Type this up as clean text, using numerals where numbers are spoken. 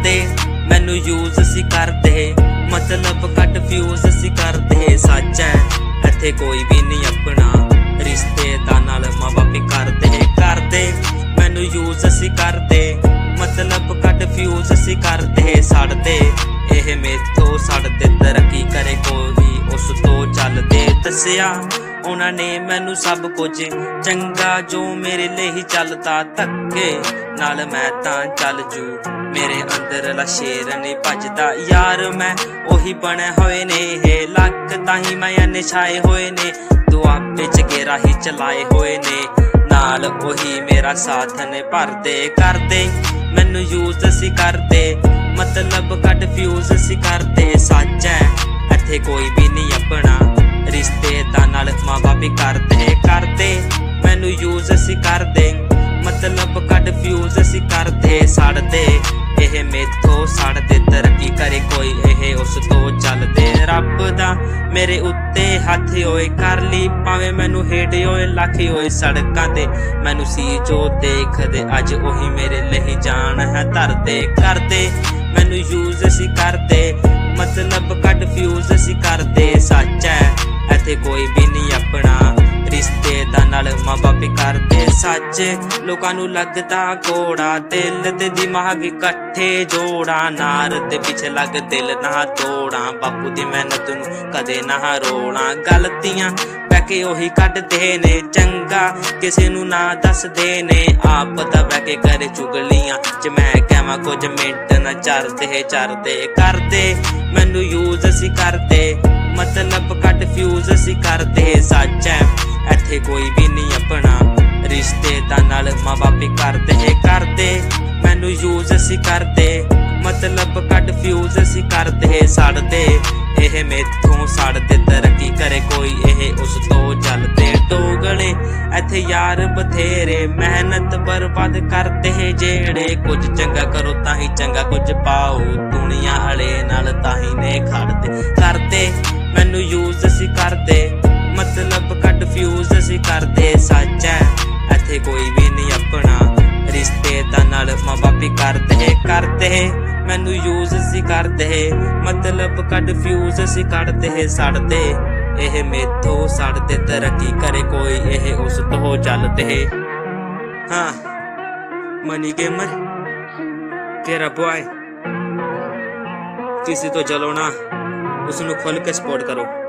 ਕਰਦੇ ਮੈਨੂੰ ਯੂਜ਼ ਅਸੀਂ ਕਰਦੇ ਮਤਲਬ ਕਨਫਿਊਜ਼ ਅਸੀਂ ਕਰਦੇ ਸੱਚ ਐ ਇੱਥੇ ਕੋਈ ਵੀ ਨਹੀਂ ਆਪਣਾ ਰਿਸ਼ਤੇਦਾਰ ਨਾਲ ਮਾਂ ਬਾਪ ਕਰਦੇ ਮੈਨੂੰ ਯੂਜ਼ ਅਸੀਂ ਕਰਦੇ ਮਤਲਬ ਕਨਫਿਊਜ਼ ਅਸੀਂ ਕਰਦੇ ਛੱਡਦੇ ਇਹ ਮੇਥੋਂ ਛੱਡਦੇ ਤਰੱਕੀ ਕਰੇ ਕੋਈ ਉਸ ਤੋਂ ਚੱਲਦੇ ਦੱਸਿਆ ਉਹਨਾਂ ਨੇ ਮੈਨੂੰ ਸਭ ਕੁਝ ਚੰਗਾ ਜੋ ਮੇਰੇ ਲਈ ਹੀ ਚੱਲਦਾ ਧੱਕੇ ਨਾਲ ਮੈਂ ਤਾਂ ਚੱਲ ਜੂ ਮੇਰੇ ਅੰਦਰਲਾ ਸ਼ੇਰ ਨਹੀਂ ਭੱਜਦਾ ਯਾਰ ਮੈਂ ਉਹੀ ਬਣੇ ਹੋਏ ਨੇ ਇਹ ਲੱਕ ਤਾਂ ਹੀ ਮੈਂ ਨਿਛਾਏ ਹੋਏ ਨੇ ਦੁਆਬੇ ਚ ਗੇਰਾ ਹੀ ਚਲਾਏ ਹੋਏ ਨੇ ਨਾਲ ਉਹੀ ਮੇਰਾ ਸਾਥ ਨੇ ਭਰਦੇ ਕਰਦੇ ਮੈਨੂੰ ਯੂਜ਼ ਅਸੀਂ ਕਰਦੇ ਮਤਲਬ ਕਨਫਿਊਜ਼ ਅਸੀਂ ਕਰਦੇ ਸੱਚ ਐ ਇੱਥੇ ਕੋਈ ਵੀ ਨਹੀਂ ਆਪਣਾ ਰਿਸ਼ਤੇਦਾਰ ਨਾਲ ਮਾਂ ਬਾਪ ਕਰਦੇ ਮੈਨੂੰ ਯੂਜ਼ ਅਸੀਂ ਕਰਦੇ ਮਤਲਬ ਕਨਫਿਊਜ਼ ਅਸੀਂ ਕਰਦੇ ਛੱਡਦੇ ਇਹ ਮੇਥੋਂ ਛੱਡਦੇ ਤਰੱਕੀ ਕਰੇ ਕੋਈ ਇਹ ਉਸ ਤੋਂ ਚੱਲਦੇ ਰੱਬ ਦਾ ਮੇਰੇ ਉੱਤੇ ਹੱਥ ਹੋਏ ਕਰ ਲਈ ਭਾਵੇਂ ਮੈਨੂੰ ਹੇਠ ਹੋਏ ਲੱਖ ਹੋਏ ਸੜਕਾਂ ਤੇ ਮੈਨੂੰ ਸੀ ਜੋ ਦੇਖਦੇ ਅੱਜ ਉਹੀ ਮੇਰੇ ਲਈ ਜਾਨ ਹੈ ਧਰਦੇ ਕਰਦੇ ਮੈਨੂੰ ਯੂਜ਼ ਅਸੀਂ ਕਰਦੇ ਮਤਲਬ ਕਨਫਿਊਜ਼ ਅਸੀਂ ਕਰਦੇ ਸੱਚ ਐ ਇੱਥੇ ਕੋਈ ਵੀ ਨਹੀਂ ਆਪਣਾ ਰਿਸ਼ਤੇਦਾਰ ਨਾਲ ਮਾਂ ਬਾਪ ਕਰਦੇ ਸੱਚ ਲੋਕਾਂ ਨੂੰ ਲੱਗਦਾ ਕੋੜਾ ਦਿਲ ਤੇ ਦਿਮਾਗ ਇਕੱਠੇ ਜੋੜਾ ਨਾਰ ਦੇ ਪਿੱਛੇ ਲੱਗ ਦਿਲ ਨਾ ਤੋੜਾਂ ਬਾਪੂ ਦੀ ਮਿਹਨਤ ਨੂੰ ਕਦੇ ਨਾ ਰੋਣਾ ਗਲਤੀਆਂ ਬਹਿ ਕੇ ਉਹੀ ਕੱਢਦੇ ਨੇ ਚੰਗਾ ਕਿਸੇ ਨੂੰ ਨਾ ਦੱਸਦੇ ਨੇ ਆਪ ਤਾਂ ਬਹਿ ਕੇ ਕਰੇ ਚੁਗਲੀਆਂ ਜੇ ਮੈਂ ਕਹਾਂ ਕੁਝ ਮਿੰਟ ਨਾ ਚਰਦੇ ਕਰਦੇ ਮੈਨੂੰ ਯੂਜ਼ ਅਸੀਂ ਕਰਦੇ ਮਤਲਬ ਕਨਫਿਊਜ਼ ਅਸੀਂ ਕਰਦੇ ਸੱਚ ਐ ਇੱਥੇ ਕੋਈ ਵੀ ਨਹੀਂ ਆਪਣਾ ਰਿਸ਼ਤੇਦਾਰ ਨਾਲ ਮਾਂ ਬਾਪ ਕਰਦੇ ਮੈਨੂੰ ਯੂਜ਼ ਅਸੀਂ ਕਰਦੇ ਮਤਲਬ ਕਨਫਿਊਜ਼ ਅਸੀਂ ਕਰਦੇ ਛੱਡਦੇ ਇਹ ਮੇਥੋਂ ਛੱਡਦੇ ਤਰੱਕੀ ਕਰੇ ਕੋਈ ਇਹ ਉਸ ਤੋਂ ਚੱਲਦੇ ਟੋਗਲੇ ਇੱਥੇ ਯਾਰ ਬਥੇਰੇ ਮਿਹਨਤ ਬਰਬਾਦ ਕਰਦੇ ਜਿਹੜੇ ਕੁਝ ਚੰਗਾ ਕਰੋ ਤਾਂ ਹੀ ਚੰਗਾ ਕੁਝ ਪਾਓ ਦੁਨੀਆ ਵਾਲੇ ਨਾਲ ਤਾਂ ਹੀ ਨੇ ਕਰਦੇ ਮੈਨੂੰ ਯੂਜ਼ ਅਸੀਂ ਕਰਦੇ ਮਤਲਬ ਕਨਫਿਊਜ਼ ਅਸੀਂ ਕਰਦੇ ਸੱਚ ਐ ਇੱਥੇ ਕੋਈ ਵੀ ਨਹੀਂ ਆਪਣਾ ਰਿਸ਼ਤੇਦਾਰ ਨਾਲ ਮਾਂ ਬਾਪ ਕਰਦੇ ਮੈਨੂੰ ਯੂਜ਼ ਅਸੀਂ ਕਰਦੇ ਮਤਲਬ ਕਨਫਿਊਜ਼ ਅਸੀਂ ਕਰਦੇ ਛੱਡਦੇ ਇਹ ਮੇਥੋਂ ਛੱਡਦੇ ਤਰੱਕੀ ਕਰੇ ਕੋਈ ਇਹ ਉਸ ਤੋਂ ਚੱਲਦੇ ਹਾਂ ਮਨੀ ਗੇਮਰ ਤੇਰਾ ਬॉय किसी तो जलो ना उसनू खुल के सपोर्ट करो।